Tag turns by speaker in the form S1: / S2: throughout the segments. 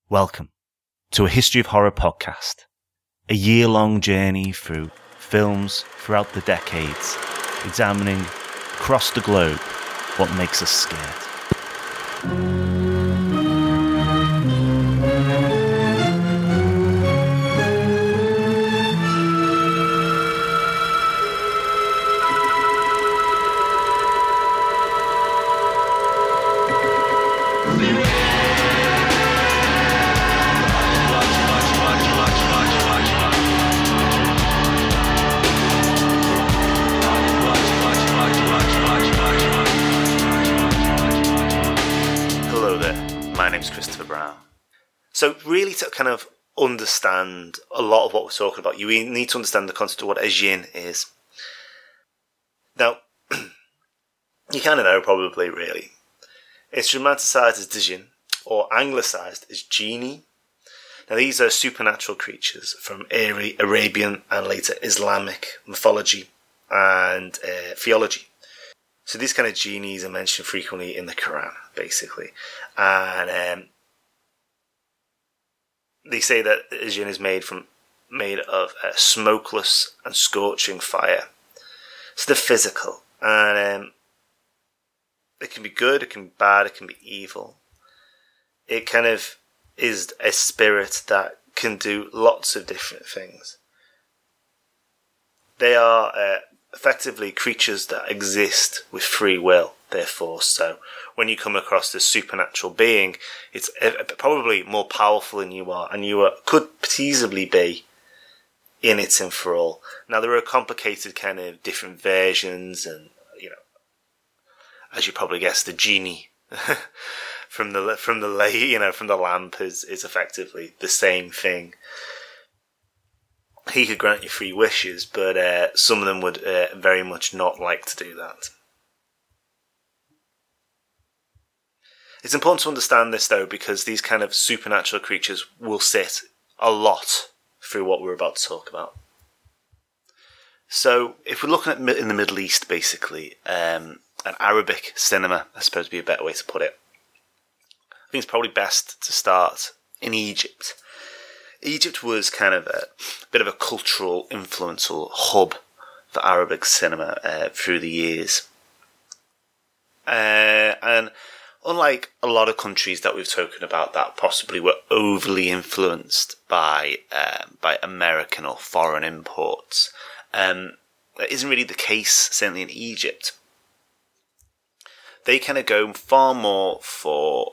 S1: Welcome to a History of Horror podcast, a year-long journey through films throughout the decades, examining across the globe what makes us scared. So really to kind of understand a lot of what we're talking about, you need to understand the concept of what a djinn is. Now, you kind of know probably, really. It's romanticised as djinn, or anglicised as genie. Now these are supernatural creatures from Arabian and later Islamic mythology and theology. So these kind of genies are mentioned frequently in the Quran, basically. And they say that a jinn is made of smokeless and scorching fire. So they're physical, and it can be good, it can be bad, it can be evil. It kind of is a spirit that can do lots of different things. They are effectively creatures that exist with free will, therefore. So when you come across this supernatural being, it's probably more powerful than you are, and you could feasibly be in it and for all. Now there are complicated kind of different versions, and as you probably guess, the genie from the lamp is effectively the same thing. He could grant you free wishes, but some of them would very much not like to do that. It's important to understand this, though, because these kind of supernatural creatures will sit a lot through what we're about to talk about. So, if we're looking at in the Middle East, basically, an Arabic cinema, I suppose would be a better way to put it. I think it's probably best to start in Egypt. Egypt was kind of a bit of a cultural influence or hub for Arabic cinema through the years. And unlike a lot of countries that we've spoken about that possibly were overly influenced by American or foreign imports, that isn't really the case, certainly in Egypt. They kind of go far more for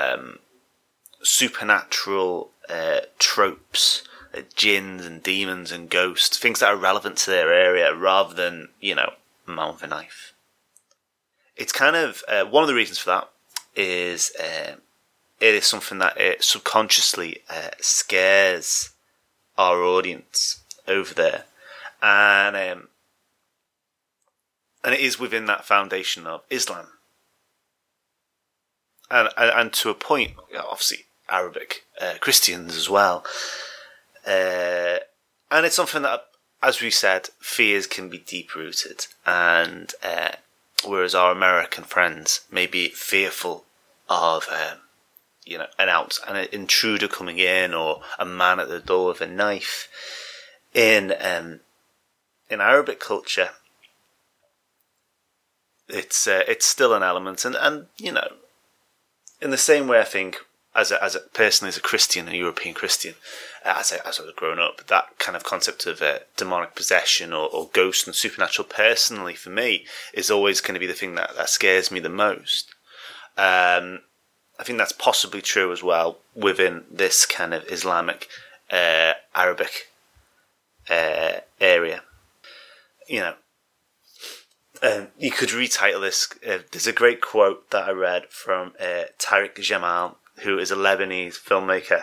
S1: supernatural tropes, jinns and demons and ghosts, things that are relevant to their area rather than, man with a knife. It's kind of, one of the reasons for that is it is something that it subconsciously scares our audience over there. And it is within that foundation of Islam. And to a point, obviously, Arabic Christians as well. And it's something that, as we said, fears can be deep-rooted. And whereas our American friends may be fearful of, an intruder coming in or a man at the door with a knife, in Arabic culture, it's still an element, and in the same way, I think, as a Christian, a European Christian, as I was growing up, that kind of concept of demonic possession or ghost and supernatural, personally for me, is always going to be the thing that scares me the most. I think that's possibly true as well within this kind of Islamic, Arabic area. You could retitle this. There's a great quote that I read from Tariq Jamal, who is a Lebanese filmmaker.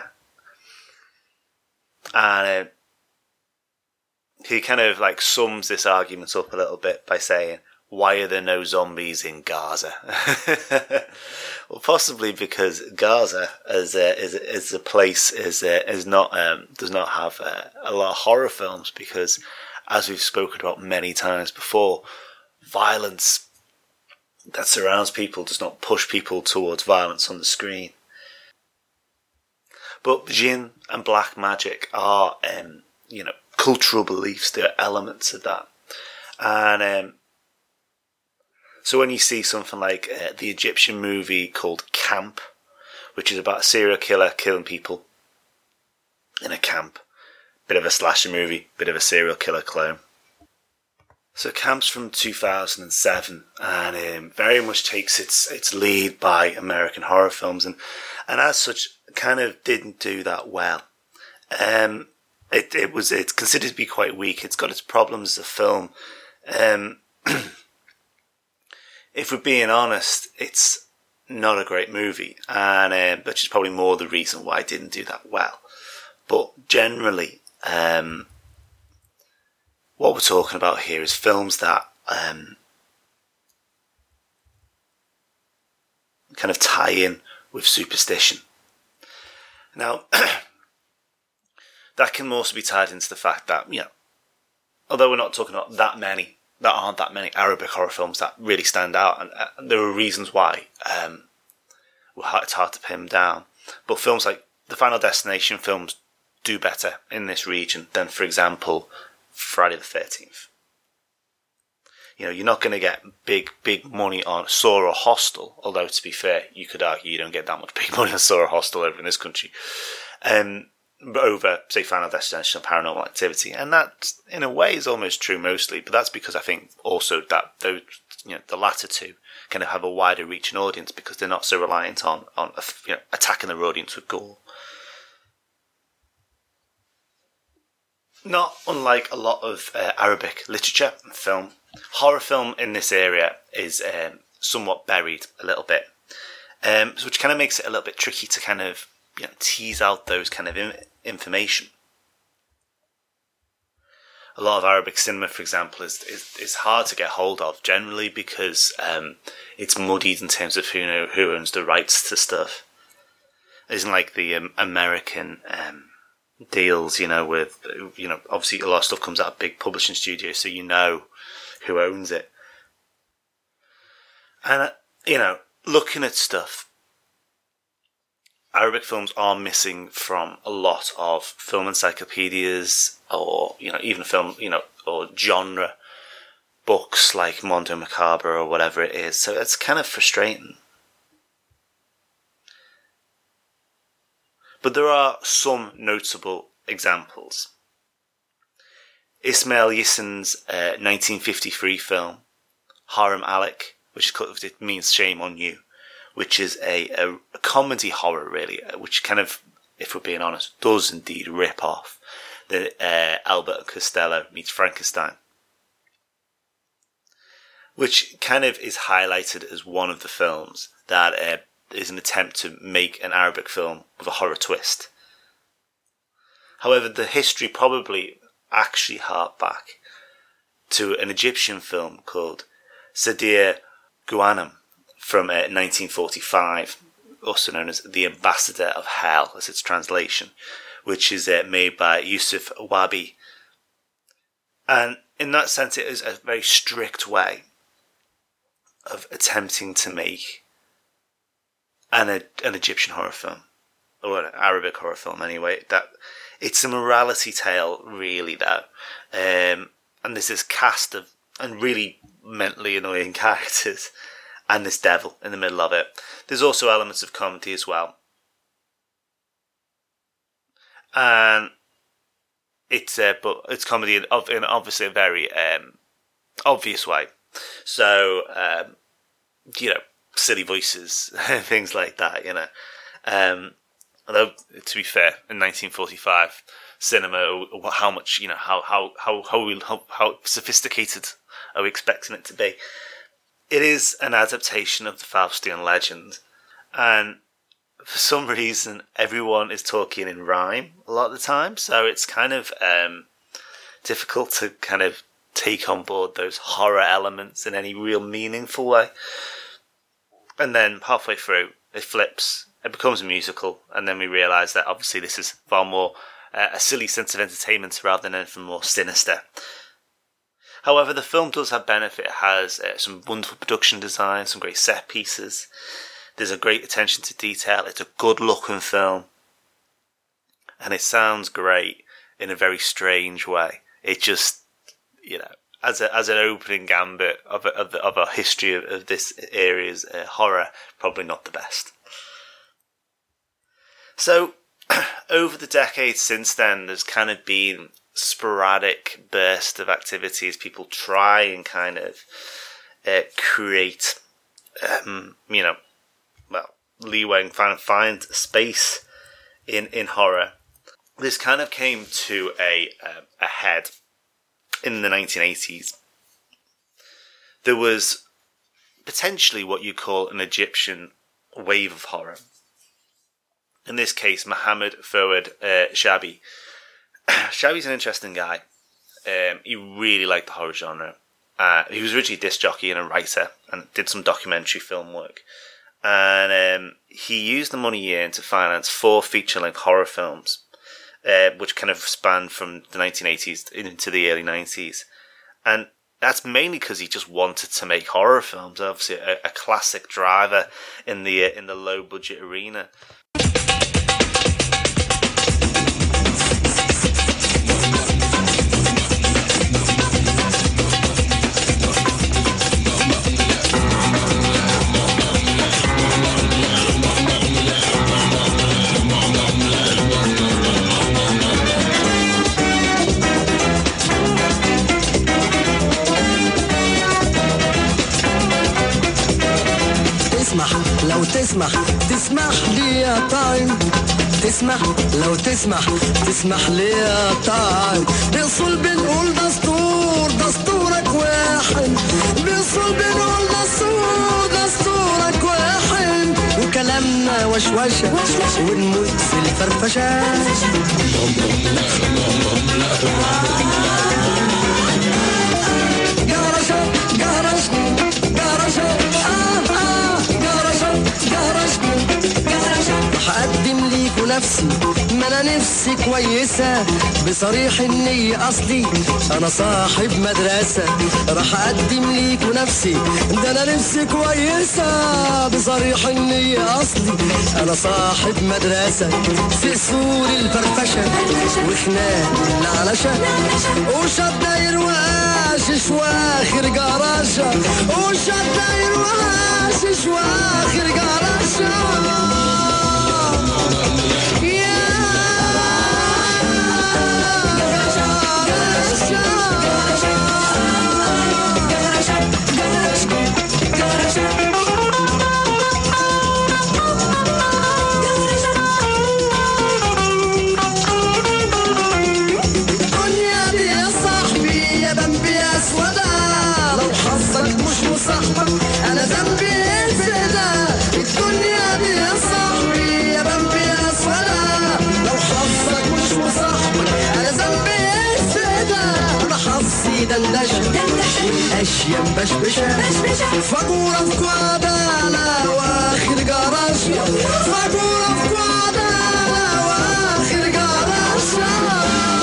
S1: And he kind of sums this argument up a little bit by saying, why are there no zombies in Gaza? Well, possibly because Gaza as a place does not have a lot of horror films, because, as we've spoken about many times before, violence that surrounds people does not push people towards violence on the screen. But Jinn and black magic are, cultural beliefs. They're elements of that. And so when you see something like the Egyptian movie called Camp, which is about a serial killer killing people in a camp, bit of a slasher movie, bit of a serial killer clone. So Camp's from 2007, and very much takes its lead by American horror films, and as such, kind of didn't do that well. It's considered to be quite weak. It's got its problems as a film. If we're being honest, it's not a great movie, and which is probably more the reason why it didn't do that well. But generally, what we're talking about here is films that kind of tie in with superstition. Now, that can also be tied into the fact that, although we're not talking about that many, there aren't that many Arabic horror films that really stand out, and there are reasons why. It's hard to pin them down. But films like the Final Destination films do better in this region than, for example, Friday the 13th. You're not going to get big money on Saw or Hostel, although to be fair, you could argue you don't get that much big money on Saw or Hostel over in this country. Over, say, Final Destination or Paranormal Activity. And that, in a way, is almost true mostly, but that's because I think also that those, the latter two kind of have a wider reaching audience because they're not so reliant on attacking their audience with gore. Not unlike a lot of Arabic literature and film, horror film in this area is somewhat buried a little bit, which kind of makes it a little bit tricky to kind of tease out those kind of information. A lot of Arabic cinema, for example, is hard to get hold of generally because it's muddied in terms of who owns the rights to stuff. It isn't like the American deals, with obviously a lot of stuff comes out of big publishing studios, so who owns it. And looking at stuff, Arabic films are missing from a lot of film encyclopedias or, even film, or genre books like Mondo Macabre or whatever it is. So it's kind of frustrating. But there are some notable examples. Ismail Yassin's 1953 film, Haram Alek, which it means shame on you, which is a comedy horror, really, which kind of, if we're being honest, does indeed rip off the Albert Costello meets Frankenstein, which kind of is highlighted as one of the films that is an attempt to make an Arabic film with a horror twist. However, the history probably actually hark back to an Egyptian film called Sadir Guanam from 1945, also known as The Ambassador of Hell, as its translation, which is made by Yusuf Wabi. And in that sense, it is a very strict way of attempting to make an Egyptian horror film, or an Arabic horror film anyway. That it's a morality tale, really, though. And there's this cast of and really mentally annoying characters, and this devil in the middle of it. There's also elements of comedy as well. And it's but it's comedy in obviously a very obvious way. So silly voices, things like that. Although to be fair, in 1945 cinema, how much how sophisticated are we expecting it to be? It is an adaptation of the Faustian legend, and for some reason, everyone is talking in rhyme a lot of the time, so it's kind of difficult to kind of take on board those horror elements in any real meaningful way. And then halfway through, it flips, it becomes a musical, and then we realise that obviously this is far more a silly sense of entertainment rather than anything more sinister. However, the film does have benefit. It has some wonderful production design, some great set pieces. There's a great attention to detail. It's a good looking film. and it sounds great in a very strange way. It just, as an opening gambit of a history of this area's horror, probably not the best. So, over the decades since then, there's kind of been sporadic bursts of activity as people try and kind of create, leeway and find space in horror. This kind of came to a head in the 1980s. There was potentially what you call an Egyptian wave of horror. In this case, Mohammed Fouad Shabi. Shabi's an interesting guy. He really liked the horror genre. He was originally a disc jockey and a writer and did some documentary film work. And he used the money he earned to finance 4 feature-length horror films, which kind of spanned from the 1980s into the early 90s. And that's mainly because he just wanted to make horror films. Obviously, a classic driver in the low-budget arena.
S2: لو تسمح لي يا طايم لو تسمح لي يا طايم بيصل بنقول دستورك واحد بيصل بنقول دستورك واحد وكلامنا وشوشة ونموت في الفرفشة هقدم ليكوا نفسي ما انا نفسي كويسة بصريح النية اصلي انا صاحب مدرسة راح اقدم ليكوا نفسي ده انا نفسي كويسة بصريح النية اصلي انا صاحب مدرسة في سور الفرفشة وخناق العلشة وشاب داير وقاشش واخر جراشة وشاب داير وقاشش واخر جراشة أنا ذنبي إيه في ده الدنيا دي يا صاحبي يا بنبي أسودة لو حظك مش مصاحبك أنا ذنبي إيه في ده أنا حظي دندشة والأشياء مبشبشة فجورة في قعدة وآخر جراشة فجورة في قعدة وآخر جراشة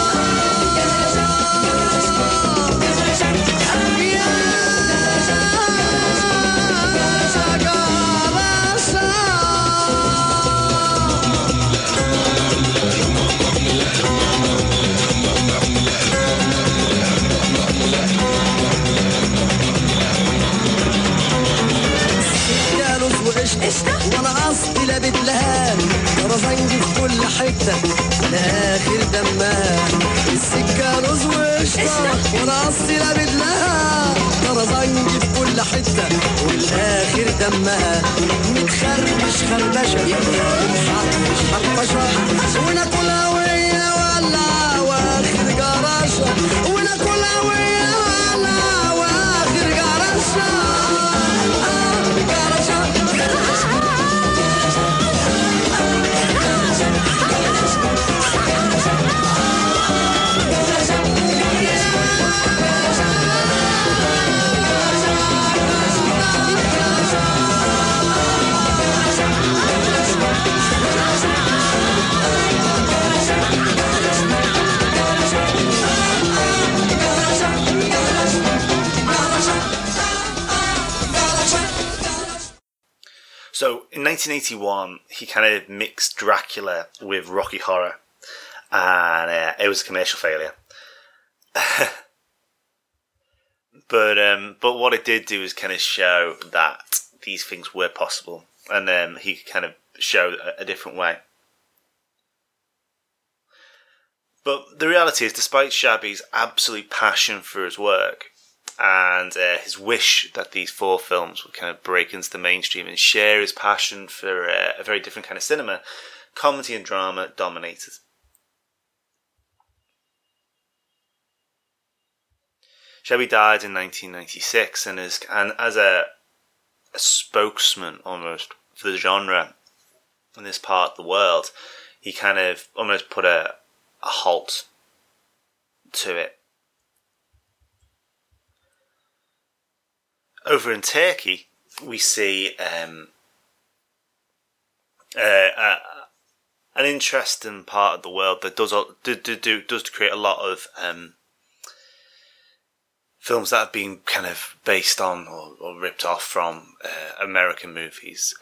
S2: وانا اصلي لابد لها رزنجي في كل حته لاخر دمها السكه رز وقشطه وانا اصلي لابد لها رزنجي في كل حته والاخر دمها متخربش خربشه محربش حربشه وناكلها وهي ولا واخر جراشه وناكلها وهي ولا واخر جراشه
S1: So, in 1981, he kind of mixed Dracula with Rocky Horror. and it was a commercial failure. But what it did do is kind of show that these things were possible, and he kind of showed a different way. But the reality is, despite Shabby's absolute passion for his work and his wish that these 4 films would kind of break into the mainstream and share his passion for a very different kind of cinema, comedy and drama dominated. Shabby died in 1996, and as a spokesman almost for the genre in this part of the world, he kind of almost put a halt to it. Over in Turkey, we see an interesting part of the world that does create a lot of films that have been kind of based on or ripped off from American movies.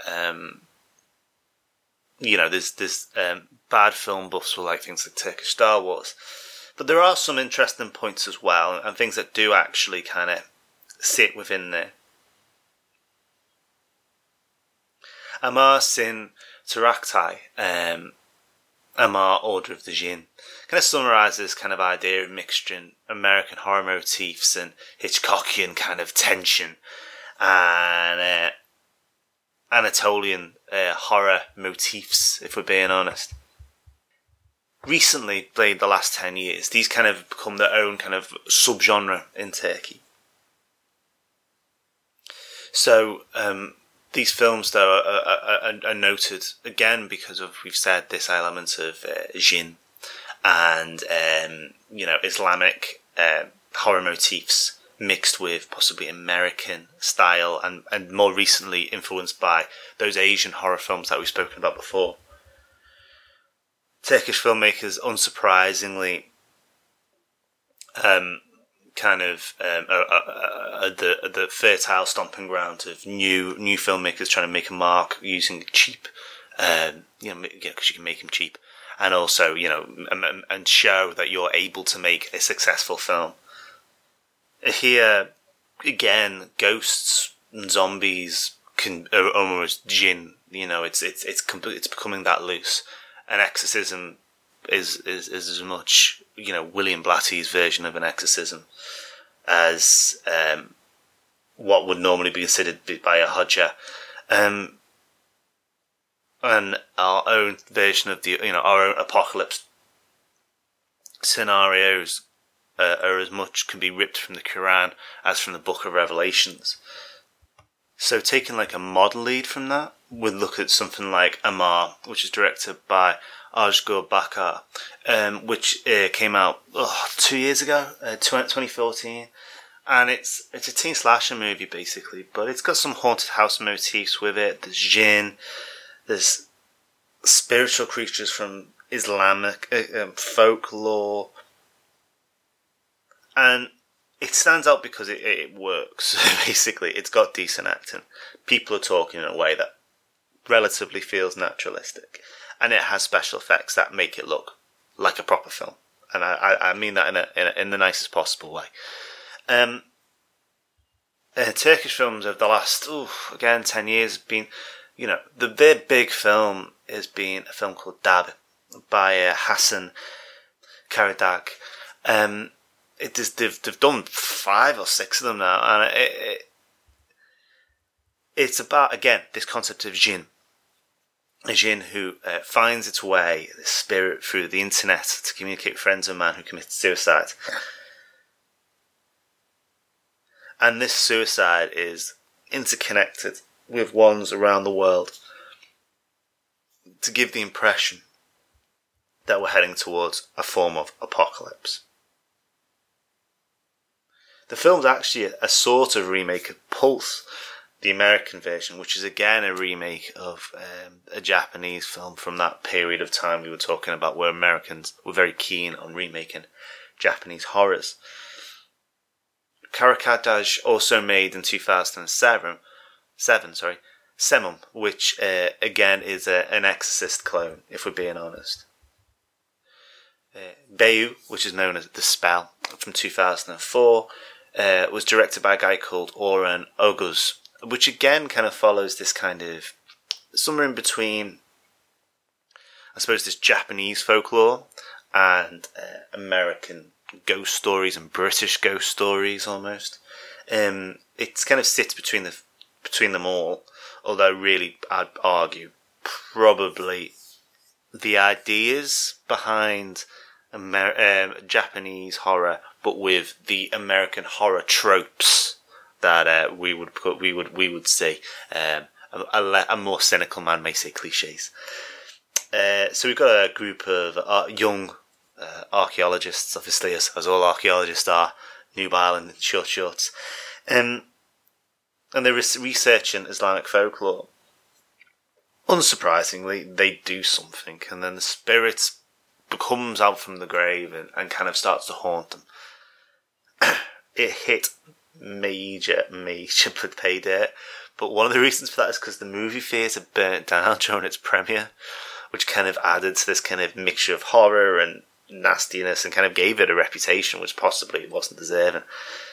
S1: There's bad film buffs will like things like Turkish Star Wars. But there are some interesting points as well, and things that do actually kind of sit within there. Amar Sin Taraktai, Amar Order of the Jinn, kind of summarises this kind of idea of mixturing American horror motifs and Hitchcockian kind of tension and Anatolian horror motifs, if we're being honest. Recently, played the last 10 years, these kind of become their own kind of subgenre in Turkey. So, these films, though, are noted, again, because of, we've said, this element of jinn and, Islamic horror motifs mixed with possibly American style and more recently influenced by those Asian horror films that we've spoken about before. Turkish filmmakers, unsurprisingly, the fertile stomping ground of new filmmakers trying to make a mark using cheap, because you can make them cheap, and also and show that you're able to make a successful film. Here again, ghosts and zombies are almost jinn. It's becoming that loose. An exorcism is as much William Blatty's version of an exorcism as what would normally be considered by a Hodja, and our own version of our own apocalypse scenarios are as much can be ripped from the Quran as from the Book of Revelations. So taking like a model lead from that, we'd look at something like Amar, which is directed by Ajgur Bakar, which came out 2 years ago, 2014, and it's a teen slasher movie basically, but it's got some haunted house motifs with it. There's jinn, there's spiritual creatures from Islamic folklore, and it stands out because it works. Basically, it's got decent acting. People are talking in a way that relatively feels naturalistic, and it has special effects that make it look like a proper film. And I mean that in the nicest possible way. Turkish films of the last 10 years have been, their big film has been a film called Dab by Hasan Karadag. They've done 5 or 6 of them now, and it's about, again, this concept of jinn. A jinn who finds its way, this spirit, through the internet to communicate with friends of a man who committed suicide. And this suicide is interconnected with ones around the world to give the impression that we're heading towards a form of apocalypse. The film's actually a sort of remake of Pulse, the American version, which is again a remake of a Japanese film from that period of time we were talking about, where Americans were very keen on remaking Japanese horrors. Karakadaj also made in 2007, Semum, which again is an Exorcist clone, if we're being honest. Bayou, which is known as The Spell, from 2004, was directed by a guy called Oren Oguz, which again kind of follows this kind of somewhere in between, I suppose, this Japanese folklore and American ghost stories and British ghost stories almost. It kind of sits between them all, although really I'd argue probably the ideas behind Japanese horror, but with the American horror tropes that we would see. A more cynical man may say cliches. So we've got a group of young archaeologists, obviously, as all archaeologists are, nubile and shorts. And they're researching Islamic folklore. Unsurprisingly, they do something, and then the spirit comes out from the grave and kind of starts to haunt them. It hit major pay dirt, but one of the reasons for that is because the movie theatre burnt down during its premiere, which kind of added to this kind of mixture of horror and nastiness and kind of gave it a reputation which possibly it wasn't deserving.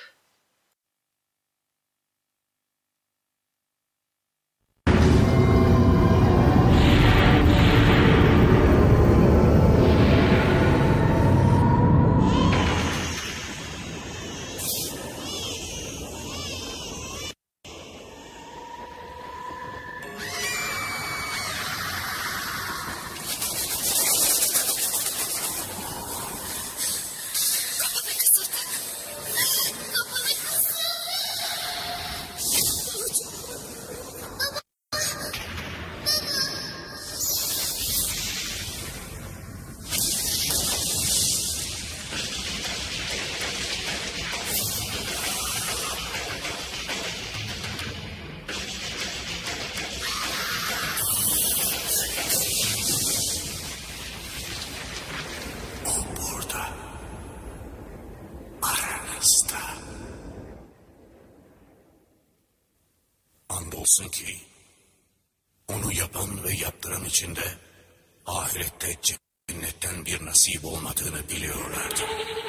S3: Andolsun ki onu yapan ve yaptıran içinde ahirette cennetten bir nasip olmadığını biliyorlardı.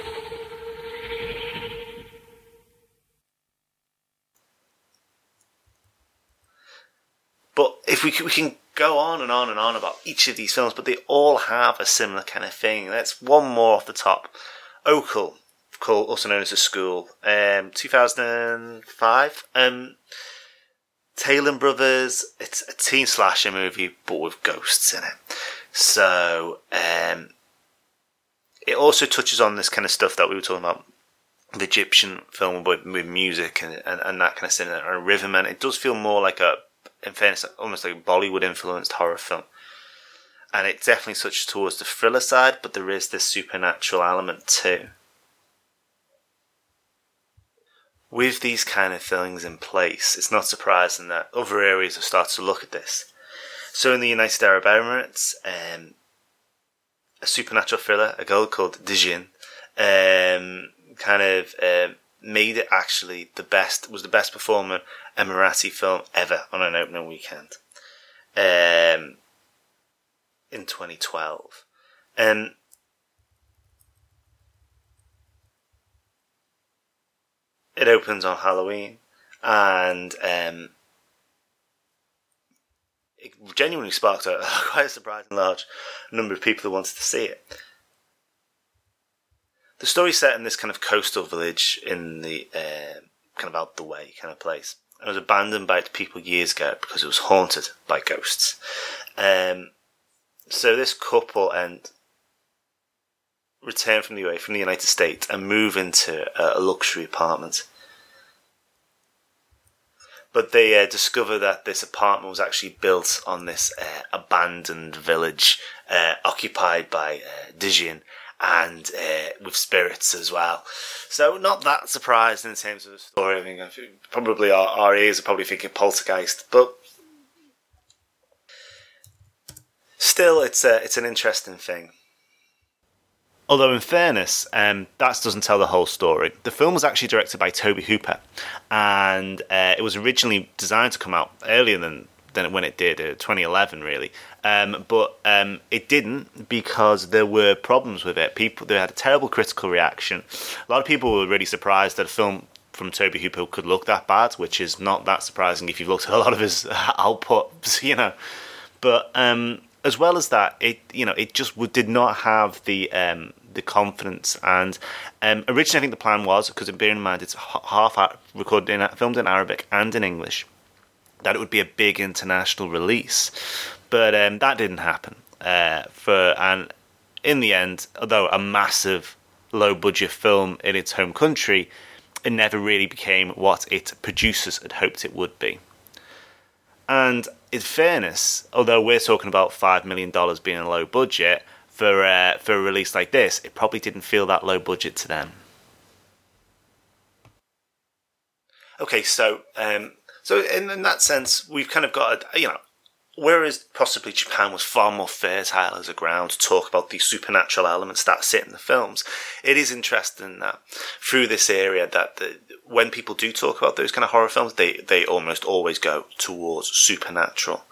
S1: But if we can go on and on and on about each of these films, but they all have a similar kind of thing. That's one more off the top. Okul, also known as The School, 2005. Taylor Brothers, it's a teen slasher movie, but with ghosts in it. So, it also touches on this kind of stuff that we were talking about, the Egyptian film with music and that kind of thing, and Riverman. It does feel more like in fairness, almost like a Bollywood-influenced horror film. And it definitely touches towards the thriller side, but there is this supernatural element too. With these kind of things in place, it's not surprising that other areas have started to look at this. So in the United Arab Emirates, a supernatural thriller, a girl called Dijin, made it actually was the best performing Emirati film ever on an opening weekend in 2012. It opens on Halloween, and it genuinely sparked quite a surprising large number of people who wanted to see it. The story's set in this kind of coastal village in the kind of out the way kind of place. It was abandoned by its people years ago because it was haunted by ghosts. So this couple return from the United States and move into a luxury apartment. But they discover that this apartment was actually built on this abandoned village occupied by Dijin and with spirits as well. So not that surprising in terms of the story. I mean, probably our ears are probably thinking Poltergeist, but still it's an interesting thing. Although, in fairness, that doesn't tell the whole story. The film was actually directed by Tobe Hooper, and it was originally designed to come out earlier than than when it did, 2011 really. But it didn't, because there were problems with it. They had a terrible critical reaction. A lot of people were really surprised that a film from Tobe Hooper could look that bad, which is not that surprising if you've looked at a lot of his output, you know. But as well as that, it just did not have the confidence. And originally, I think the plan was, because bearing in mind it's half filmed in Arabic and in English, that it would be a big international release. But that didn't happen. And in the end, although a massive low-budget film in its home country, it never really became what its producers had hoped it would be. And in fairness, although we're talking about $5 million being a low budget, for a release like this, it probably didn't feel that low budget to them. Okay, so in that sense, we've kind of got whereas possibly Japan was far more fertile as a ground to talk about the supernatural elements that sit in the films, it is interesting that through this area that when people do talk about those kind of horror films, they almost always go towards supernatural.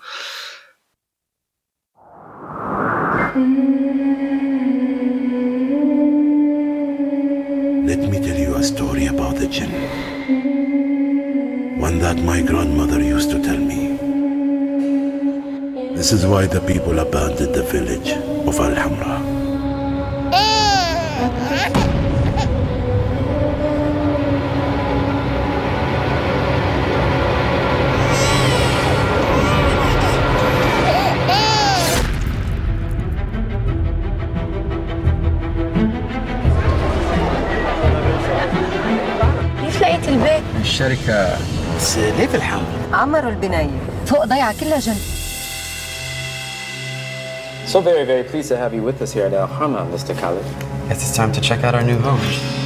S3: Let me tell you a story about the jinn. One that my grandmother used to tell me. This is why the people abandoned the village of Al-Hamra.
S4: كيف لقيت البيت؟
S5: الشركة
S3: بس ليه في الحمرا؟
S4: عمروا البناية فوق ضيعة كلها جن.
S5: So very, very pleased to have you with us here at Al-Hamra, Mr. Khalid. Guess it's time to check out our new home.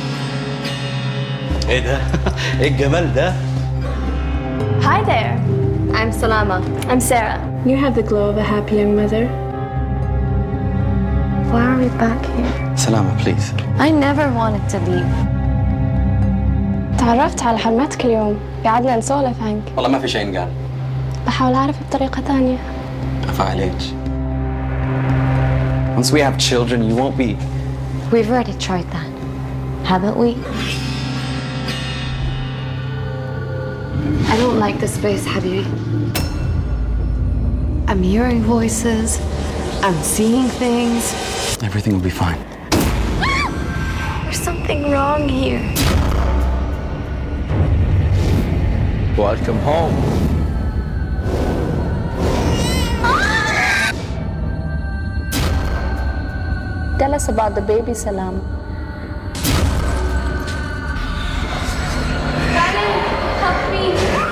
S6: ايه ده؟ ايه الجمال ده؟
S7: Hi there. I'm Salama. I'm Sarah.
S8: You have the glow of a happy young mother.
S7: Why are we back here?
S5: Salama, please.
S7: I never wanted to leave.
S8: تعرفت على حرمتك اليوم. قعدنا نسولف عنك.
S5: والله ما في شيء نقال.
S8: بحاول أعرف بطريقة تانية.
S5: أفا عليك. Once we have children, you won't be.
S7: We've already tried that, haven't we? I don't like this space, Habibi. I'm hearing voices. I'm seeing things.
S5: Everything will be fine.
S7: There's something wrong here.
S6: Welcome home.
S8: Tell us about the baby, Salam.
S7: Help me.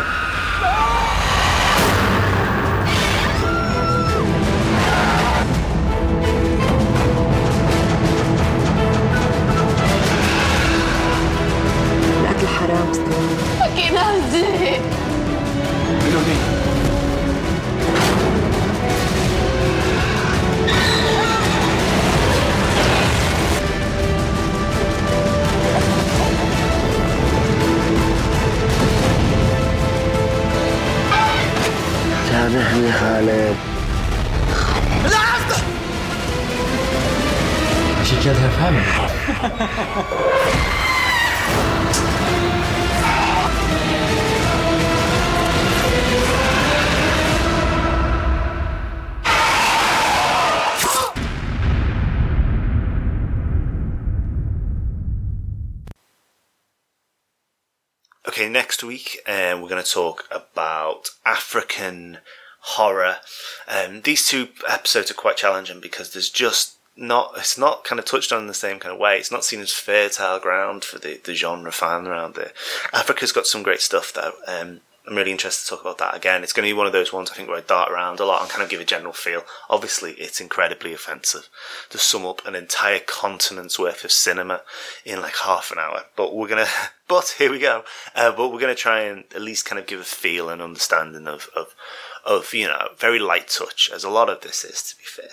S4: الأكل حرام.
S7: Fucking hell,
S6: سامحني خالد.
S5: She killed her family.
S1: Okay, next week we're going to talk about African horror. These two episodes are quite challenging because there's just it's not kind of touched on in the same kind of way. It's not seen as fertile ground for the genre fan around there. Africa's got some great stuff though. I'm really interested to talk about that again. It's going to be one of those ones I think where I dart around a lot and kind of give a general feel. Obviously, it's incredibly offensive to sum up an entire continent's worth of cinema in like half an hour. But here we go. But we're going to try and at least kind of give a feel and understanding of very light touch, as a lot of this is, to be fair.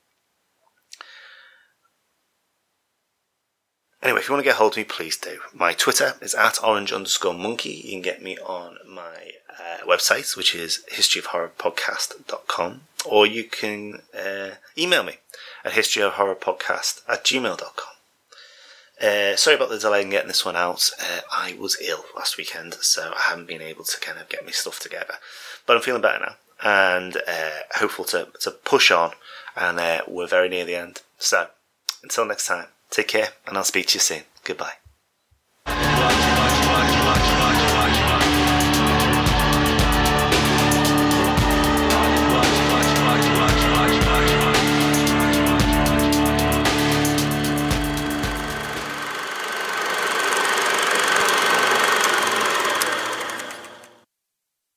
S1: Anyway, if you want to get hold of me, please do. My Twitter is @orange_monkey. You can get me on my website, which is historyofhorrorpodcast.com, or you can email me at historyofhorrorpodcast@gmail.com. Sorry about the delay in getting this one out. I was ill last weekend, so I haven't been able to kind of get my stuff together. But I'm feeling better now, and hopeful to push on, and we're very near the end. So, until next time, take care, and I'll speak to you soon. Goodbye.